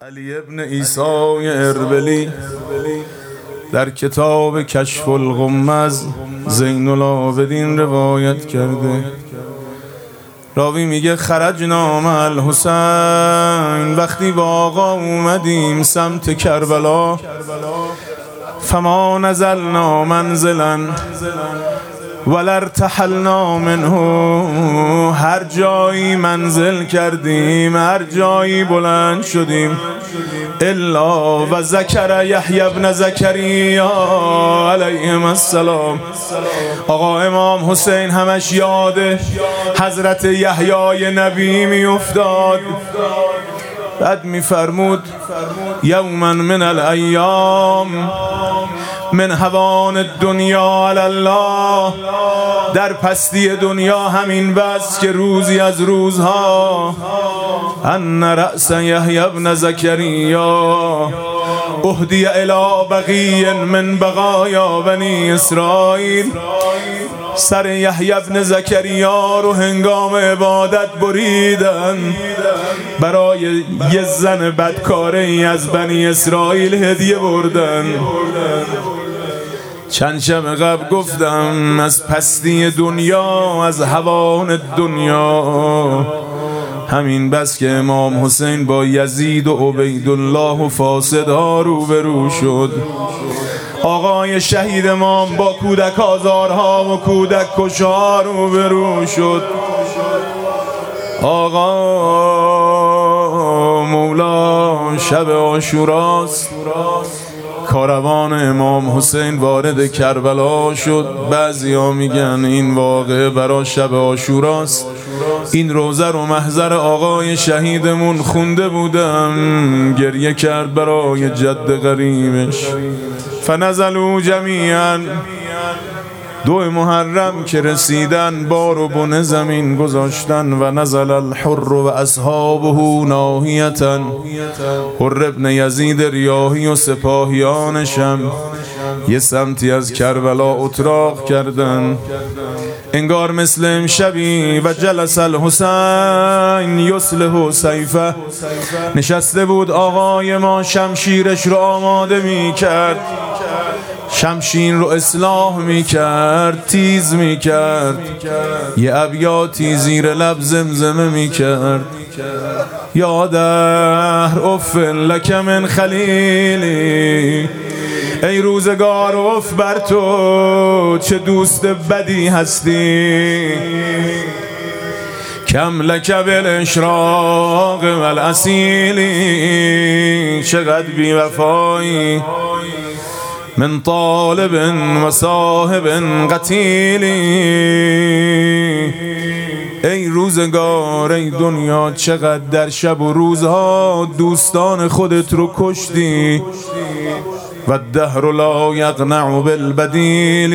علی ابن عیسی اربلی در کتاب کشف الغمز زین العابدین روایت کرده. راوی میگه خرجنا مع الحسین، وقتی با آقا اومدیم سمت کربلا، فما نزلنا منزلا ولا ارتحلنا منه، هر جایی منزل کردیم، هر جایی بلند شدیم، الا و ذکر یحیی ابن زکریا علیهم السلام، آقا امام حسین همش یاد حضرت یحیی نبی می افتاد. بعد می فرمود یوما من الایام من هوان الدنیا علی الله، در پستی دنیا همین بس که روزی از روزها، ان رأس یحیی ابن زکریا اهدی الی بقی من بقایا بنی اسرائیل، سر یحیی ابن زکریا رو هنگام عبادت بریدن، برای یه زن بدکاره از بنی اسرائیل هدیه بردن. چند شب قبل گفتم از پستی دنیا، از هوان دنیا، همین بس که امام حسین با یزید و عبیدالله و فاسدها روبرو شد. آقای شهید امام با کودک آزارها و کودک کشها روبرو شد. آقا مولا شب عاشوراست، کاروان امام حسین وارد کربلا شد. بعضیا میگن این واقعه برای شب عاشوراست. این روزه رو محضر آقای شهیدمون خونده بودم، گریه کرد برای جد غریبش. فنزلوا جمیعا، 2 محرم که رسیدن بار و بن زمین گذاشتن. و نزل الحر و اصحابه ناحیتا، حر ابن یزید ریاحی و سپاهیانشم یه سمتی از کربلا اتراق کردن، انگار مثل امشبی. و جلس الحسین یصلح سیفه، نشسته بود آقای ما شمشیرش رو آماده می کرد، شمشیر رو اصلاح میکرد، تیز میکرد، یه ابیاتی زیر لب زمزمه میکرد. یا دهر اف لک من خلیلی، ای روزگار اف بر تو چه دوست بدی هستی، کم لک بالاشراق والاسیلی، چقدر بی وفایی، من طالب و صاحب قتیلی، ای روزگار ای دنیا چقدر در شب و روزها دوستان خودت رو کشتی. و الدهر لا یقنع بالبدیل،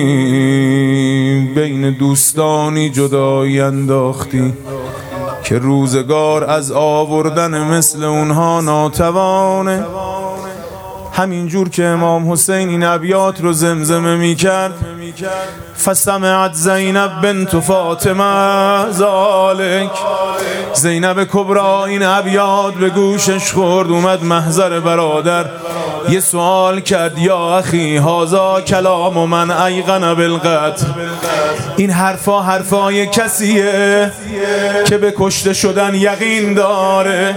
بین دوستانی جدایی انداختی که روزگار از آوردن مثل اونها ناتوانه. همین جور که امام حسین این ابیات رو زمزمه می کرد، فسمعت زینب بنت فاطمه ذالک، زینب کبرا این ابیات به گوشش خورد، اومد محضر برادر یه سوال کرد، یا اخی هذا کلام من ایقن بالقتل، این حرفای کسیه که به کشته شدن یقین داره.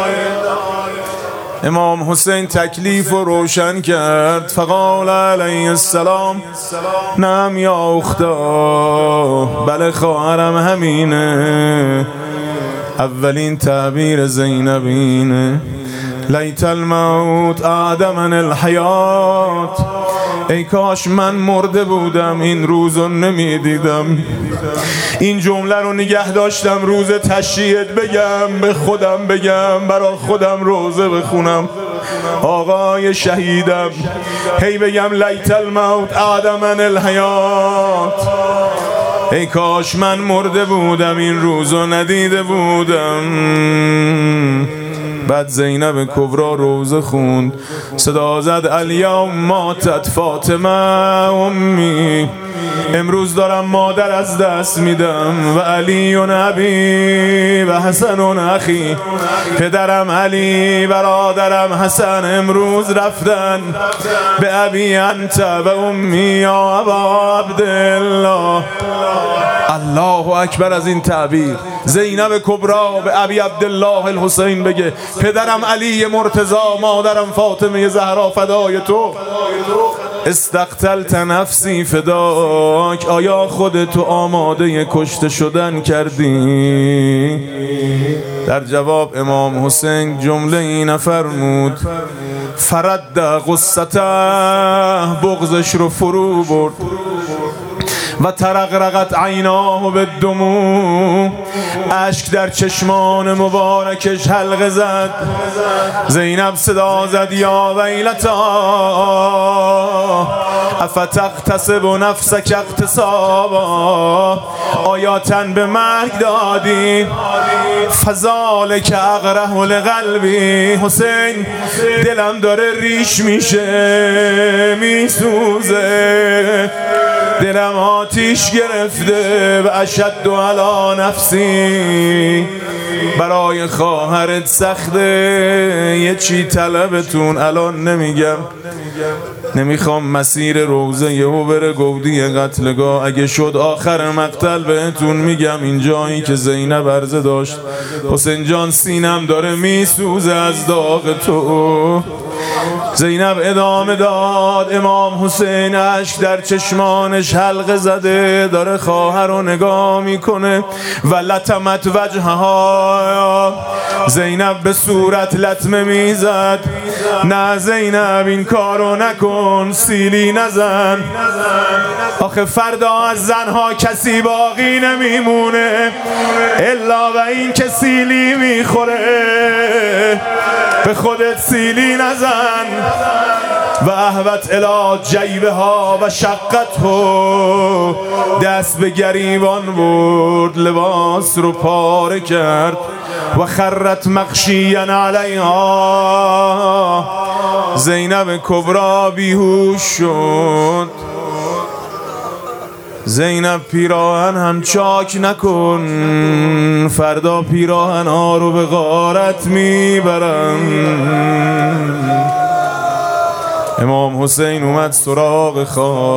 امام حسین تکلیف رو روشن کرد، فقال علیه السلام نعم یا اختا، بله خواهرم همینه. اولین تعبیر زینب اینه، لیت الموت اعدمن الحیات، ای کاش من مرده بودم این روزو نمیدیدم. این جمله رو نگه داشتم روز تشییعت بگم، به خودم بگم، برای خودم روزه بخونم، آقای شهیدم هی بگم لیت الموت اعدمن الحیات، ای کاش من مرده بودم این روزو ندیده بودم. بعد زینب کبرا روزه خوند، صدا زد الیوم ماتت فاطمه امی، امروز دارم مادر از دست میدم و علی و نبی و حسن و اخی. پدرم علی، برادرم حسن امروز رفتن به ابی انت و امی یا ابا عبدالله. الله اکبر از این تعبیر. زینب کبرا به ابی عبدالله الحسین بگه پدرم علی مرتضی، مادرم فاطمه زهرا فدای تو. استقتلت نفسی فداک، آیا خودتو آماده کشته شدن کردی؟ در جواب امام حسین جمله ای نفرمود، فرد قصته، بغضش رو فرو برد و ترقرقت عیناه بالدموع، اشک در چشمان مبارکش حلقه زد. زینب صدا زد یا ویلتا افتقتسب نفسک اغتصابا، آیا تن به مرگ دادی؟ فذالک اقرح لقلبی. حسین دلم داره ریش میشه، میسوزه، دلم آتیش گرفته و اشد علی نفسی. برای خواهرت سخته، یه چی طلبتون الان نمیگم، نمیخوام مسیر روزه یهو بره گودی قتلگاه. اگه شد آخر مقتل بهتون میگم این جایی که زینب عرضه داشت حسین جان سینم داره میسوزه از داغ تو. زینب ادامه داد، امام حسین اشک در چشمانش حلقه زده، داره خواهر رو نگاه میکنه و لطمت وجهها. زینب به صورت لطمه میزد، نه زینب این کارو نکن، سیلی نزن، آخه فردا از زنها کسی باقی نمیمونه الا و این که سیلی میخوره. به خودت سیلی نزن. و اهوت الی جیبها و شقته، دست به گریبان برد، لباس رو پاره کرد و خرت مغشیا علیها. زینب کبرا بیهوش شد. زینب پیراهن هم چاک نکن، فردا پیراهن ها رو به غارت میبرم. امام حسین اومد سراغ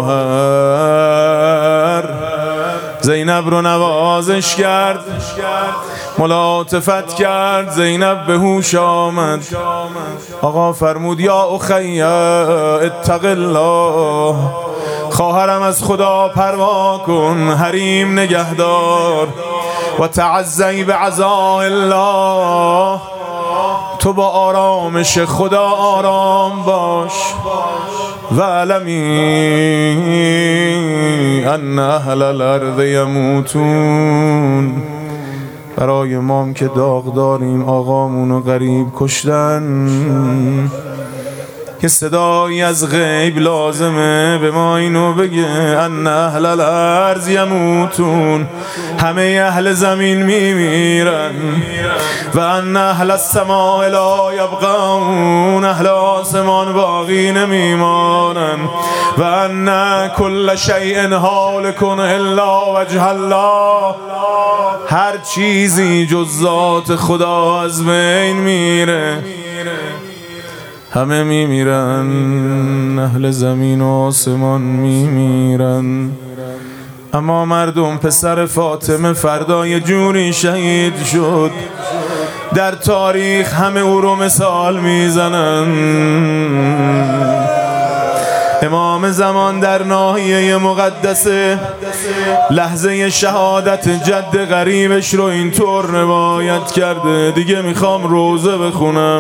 خواهر، زینب رو نوازش کرد، ملاطفت کرد. زینب به هوش آمد. آقا فرمود یا اخی اتق الله، خواهرم از خدا پروا کن، حریم نگهدار و تعزی به عزا الله. تو با آرامش خدا آرام باش و علمی ان اهل الارض یموتون. برای ما که داغ داریم آقامونو غریب کشتن، که صدایی از غیب لازمه به ما اینو بگه ان اهل الارض یموتون، همه اهل زمین میمیرن و ان اهل السماء لا یبقون، اهل آسمان باقی نمیمانن و ان کل شیء هالک الا وجه الله، هر چیزی جز ذات خدا از بین میره، همه میمیرن، اهل زمین و آسمان میمیرن. اما مردم پسر فاطمه فردا یه جوری شهید شد، در تاریخ همه او رو مثال میزنن. امام زمان در ناحیه مقدسه لحظه شهادت جد غریبش رو اینطور روایت کرده. دیگه میخوام روزه بخونم.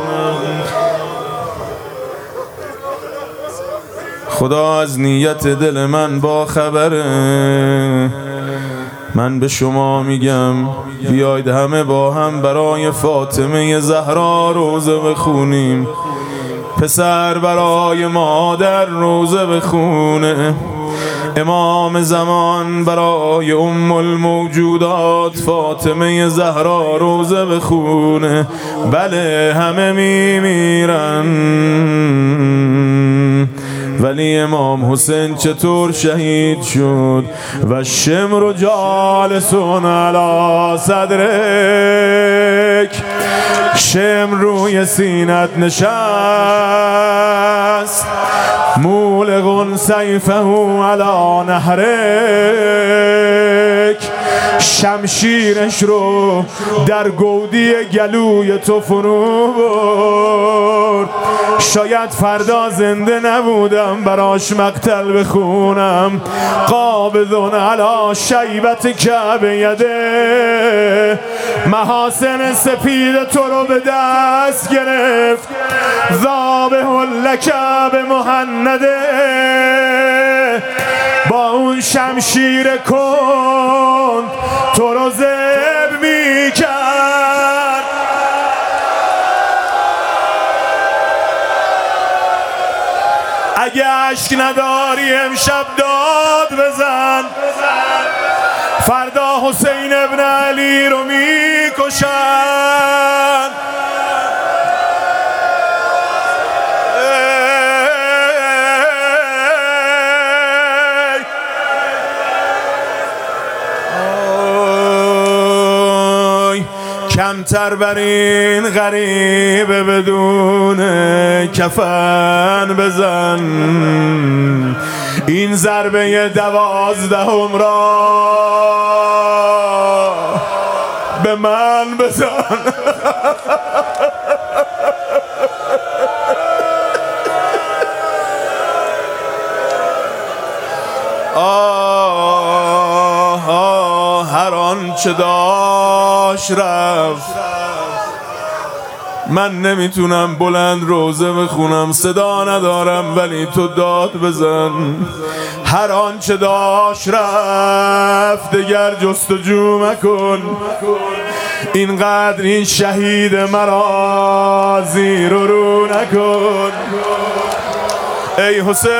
خدا از نیت دل من با خبره، من به شما میگم بیاید همه با هم برای فاطمه زهرا روزه بخونیم. پسر برای مادر روزه بخونه، امام زمان برای ام الموجودات فاطمه زهرا روزه بخونه. بله همه میمیرن ولی امام حسین چطور شهید شد؟ و شمر جالسون علی صدرک، شمر روی سینت نشست، مولغ سیفه علی نهرک، شمشیرش رو در گودی گلوی تو فرو برد. شاید فردا زنده نبودم براش مقتل بخونم. قابضون علی شیبت کعبه یده، محاسن سپید تو رو به دست گرفت. ذابح لک بمهنده، با اون شمشیر کن تو رو ذبح میکرد. اگه عشق نداری امشب داد بزن، فردا حسین ابن علی رو میکشن. کمتر بر این غریبه بدون کفن بزن، این ضربه 12 را به من بزن. هر آنچه داشت رفت، من نمیتونم بلند روزه بخونم، صدا ندارم، ولی تو داد بزن. هر آنچه داشت رفت، دیگر جستجو مکن. اینقدر این شهید مرا زیر و رو نکن. ای حسین،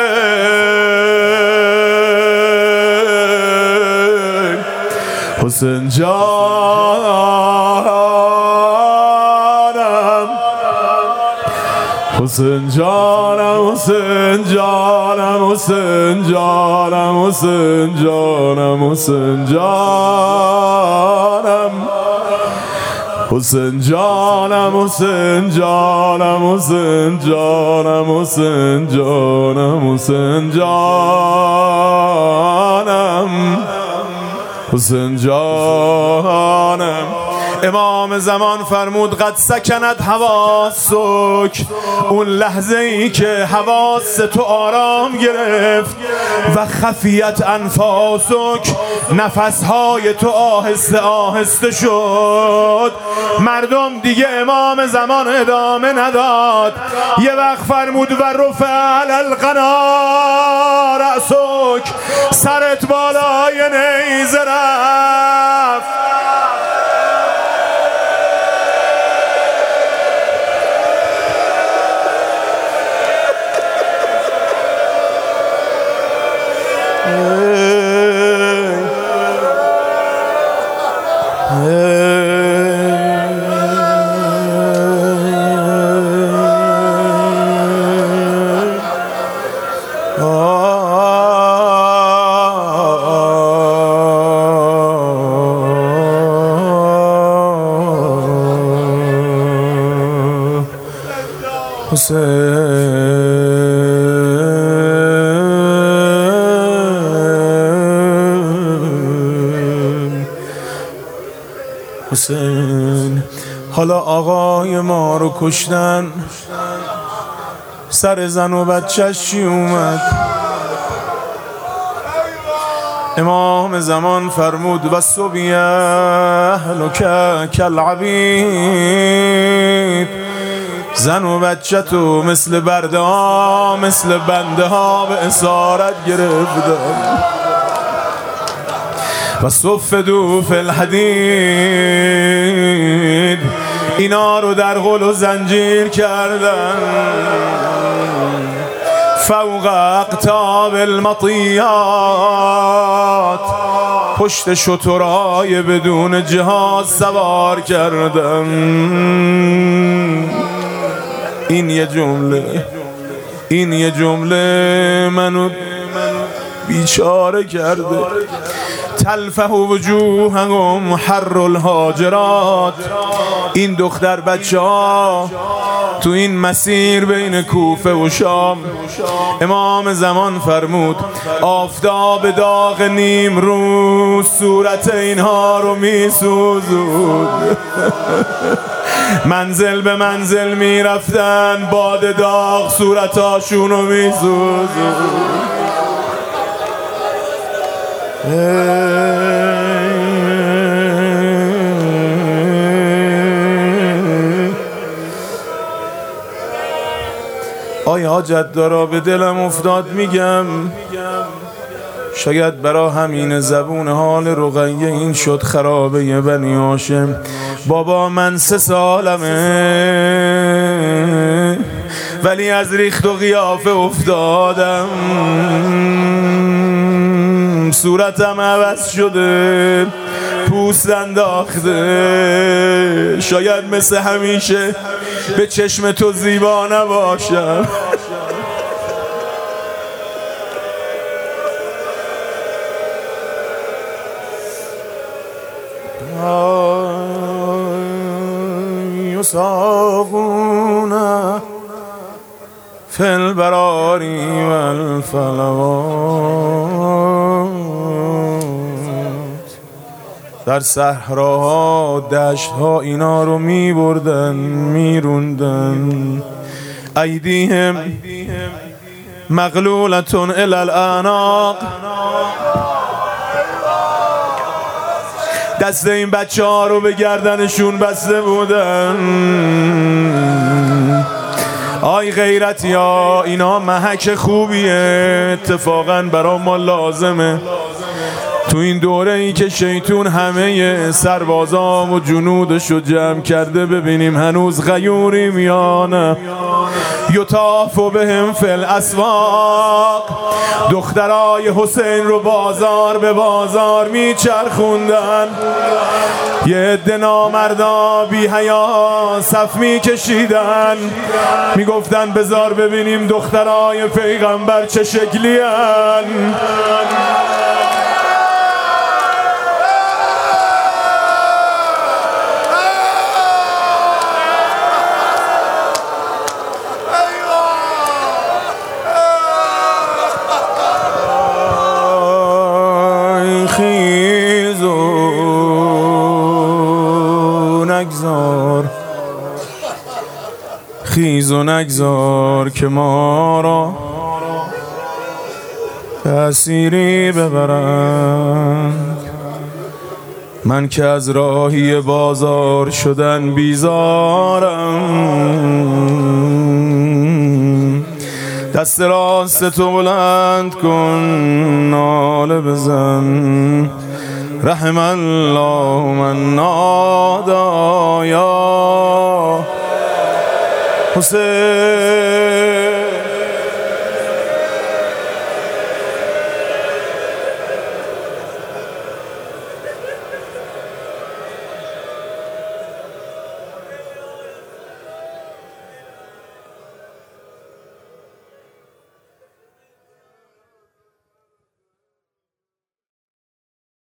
حسین جانم، حسین جانم، حسین جانم، حسین جانم، حسین جانم، حسین جانم، حسین جانم، حسین جانم، حسین جانم، حسین جانم، حسین جانم، حسین جانم. امام زمان فرمود قد سکنت حواسک، اون لحظه ای که حواس تو آرام گرفت. و خفیت انفاسک، نفسهای تو آهسته آهسته شد. مردم دیگه امام زمان ادامه نداد. یه وقت فرمود و رفع علی القنا رأسک، سرت بالای نیزه رفت. حسین، حالا آقای ما رو کشتن، سر زن و بچه‌ش چی اومد؟ امام زمان فرمود و صبی اهلک کالعبید، زن و بچه تو مثل برده ها، مثل بنده ها به اسارت گرفتن. و صفدوا فی الحدید، اینا رو در غل و زنجیر کردن. فوق اقطاب المطیات، پشت شترهای بدون جهاز سوار کردن. این یه جمله. این یه جمله منو بیچاره کرده. تلفح وجوههم حر الحاجرات. این دختر بچه ها تو این مسیر بین کوفه و شام، امام زمان فرمود آفتاب داغ نیم روز صورت اینها رو می سوزود. منزل به منزل می رفتن، باد داغ صورتاشون رو می سوزود. آیا حاجت دارا به دلم افتاد میگم، شاید برا همین زبون حال رقیه این شد خرابه بنی هاشم. بابا من 3 سالمه ولی از ریخت و قیافه افتادم، صورتم عوض شده، پوست انداخته، شاید مثل همیشه به چشم تو زیبا نباشم. یساقون فی البراری و الفلوات. در صحراها دشتها اینا رو می بردن می روندن. ایدیهم مغلولتون الی الاعناق. دست این بچه ها رو به گردنشون بسته بودن. آی غیرتی ها، اینا محک خوبیه، اتفاقا برا ما لازمه تو این دوره ای که شیطون همه سربازا و جنودشو جمع کرده ببینیم هنوز غیوریم یا نه. یطاف بهم فی الاسواق. دخترای حسین رو بازار به بازار میچرخوندن، یه عده نامردا بی حیا صف میکشیدن، میگفتن بذار ببینیم دخترای پیغمبر چه شکلی هن. خیز و نگذار که ما را اسیری ببرند. من که از راهی بازار شدن بیزارم. دست راست تو بلند کن ناله بزن. رحم الله من نادا یا حسین.